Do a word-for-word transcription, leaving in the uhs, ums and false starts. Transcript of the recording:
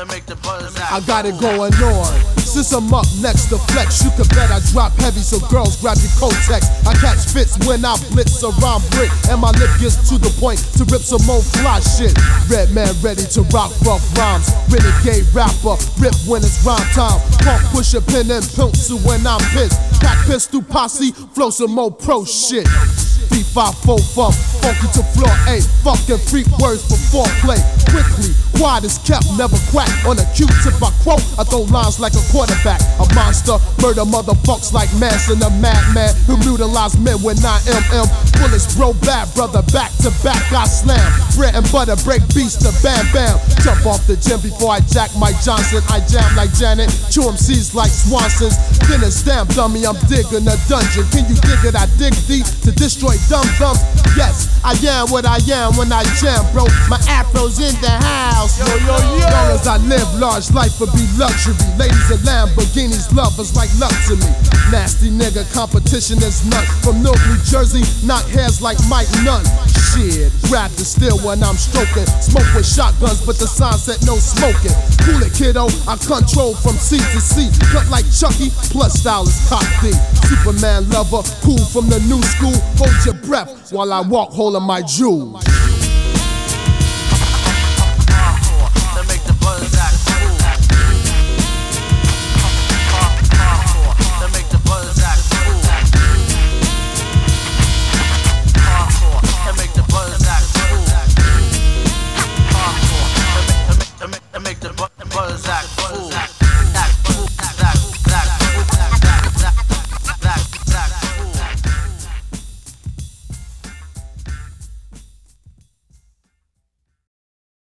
to make the brothers act. I got it going on. Since I'm up next to flex, you can bet I drop heavy, so girls grab your Kotex. I catch fits when I blitz a rhyme brick, and my lip gets to the point to rip some more fly shit. Red man ready to rock rough rhymes. Renegade rapper, rip when it's rhyme time. Pump, push a pin and pencil when I'm pissed. Pack pistol posse, flow some more pro shit. three five four funk, funky to floor eight. Fucking freak words for foreplay. Quickly, quiet is kept, never quack. On a Q-tip I quote, I throw lines like a quarterback. A monster, murder motherfucks like Manson, a madman who brutalize men with nine millimeter. Bullets bro bad, brother, back to back I slam. Bread and butter, break beats to bam bam. Jump off the gym before I jack Mike Johnson. I jam like Janet, chew M Cs like Swanson's. Then a stamp dummy, I'm digging a dungeon. Can you dig it? I dig deep to destroy dumb thumbs. Yes, I am what I am when I jam, bro. My afro's in the house. Yo, yo, yo. Long as I live, large life will be luxury. Ladies and Lamborghinis, lovers like luck to me. Nasty nigga, competition is none. From Newark, New Jersey, knock heads like Mike Nunn. Shit, grab the steel when I'm stroking. Smoke with shotguns, but the sign said no smoking. Cool it, kiddo, I control from sea to sea. Cut like Chucky, plus style is cock D. Superman lover, cool from the new school. Hold your breath while I walk holding my jewels.